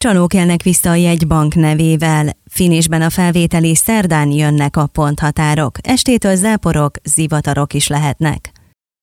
Csalók kelnek vissza a jegybank nevével. Finisben a felvételi szerdán jönnek a ponthatárok. Estétől záporok, zivatarok is lehetnek.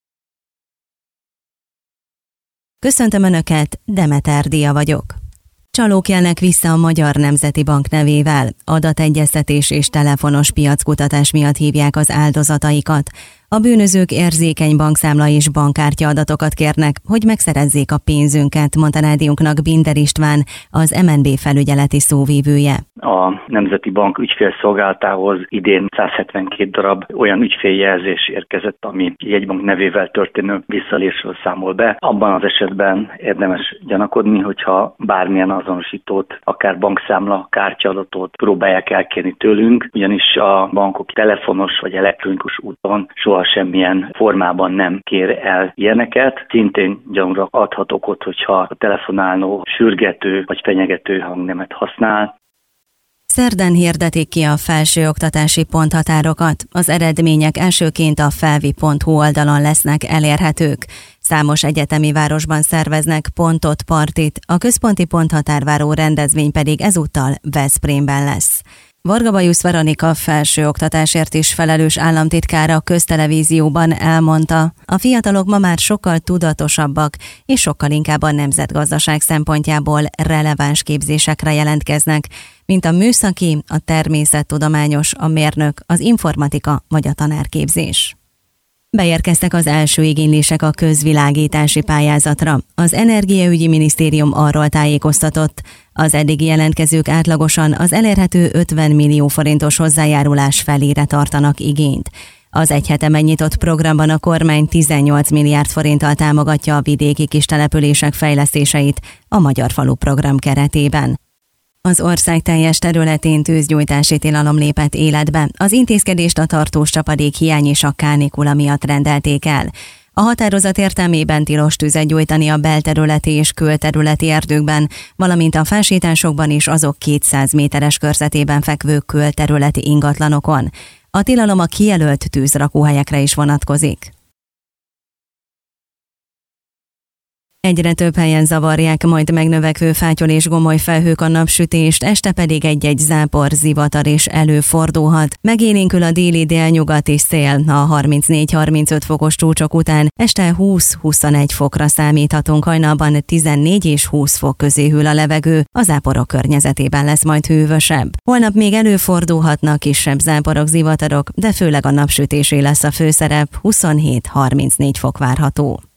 Köszöntöm Önöket, Demeter Dia vagyok. Csalók jelnek vissza a Magyar Nemzeti Bank nevével. Adategyeztetés és telefonos piackutatás miatt hívják az áldozataikat. A bűnözők érzékeny bankszámla és bankkártya adatokat kérnek, hogy megszerezzék a pénzünket, mondta rádiónknak Binder István, az MNB felügyeleti szóvivője. A Nemzeti Bank ügyfélszolgálatához idén 172 darab olyan ügyféljelzés érkezett, ami jegybank nevével történő visszalésről számol be. Abban az esetben érdemes gyanakodni, hogyha bármilyen azonosítót, akár bankszámla, kártyaadatot próbálják elkérni tőlünk, ugyanis a bankok telefonos vagy elektronikus úton soha semmilyen formában nem kér el ilyeneket. Szintén gyanúra adhat okot, hogyha a telefonáló sürgető vagy fenyegető hangnemet használ. Szerdán hirdetik ki a felsőoktatási ponthatárokat. Az eredmények elsőként a felvi.hu oldalon lesznek elérhetők. Számos egyetemi városban szerveznek pontot, partit, a központi ponthatárváró rendezvény pedig ezúttal Veszprémben lesz. Varga Bajusz Veronika felsőoktatásért is felelős államtitkár a Köztelevízióban elmondta, a fiatalok ma már sokkal tudatosabbak, és sokkal inkább a nemzetgazdaság szempontjából releváns képzésekre jelentkeznek, mint a műszaki, a természettudományos, a mérnök, az informatika vagy a tanárképzés. Beérkeztek az első igénylések a közvilágítási pályázatra. Az Energiaügyi Minisztérium arról tájékoztatott, az eddigi jelentkezők átlagosan az elérhető 50 millió forintos hozzájárulás felére tartanak igényt. Az egy hete megnyitott programban a kormány 18 milliárd forinttal támogatja a vidéki kistelepülések fejlesztéseit a Magyar Falu program keretében. Az ország teljes területén tűzgyújtási tilalom lépett életbe. Az intézkedést a tartós csapadék hiány és a kánikula miatt rendelték el. A határozat értelmében tilos tüzet gyújtani a belterületi és külterületi erdőkben, valamint a fásításokban és azok 200 méteres körzetében fekvő külterületi ingatlanokon. A tilalom a kijelölt tűzrakóhelyekre is vonatkozik. Egyre több helyen zavarják majd megnövekvő fátyol és gomoly felhők a napsütést, este pedig egy-egy zápor, zivatar is előfordulhat. Megélénkül a déli délnyugati szél, a 34-35 fokos csúcsok után este 20-21 fokra számíthatunk, hajnalban 14 és 20 fok közé hűl a levegő, a záporok környezetében lesz majd hűvösebb. Holnap még előfordulhatnak kisebb záporok, zivatarok, de főleg a napsütésé lesz a főszerep, 27-34 fok várható.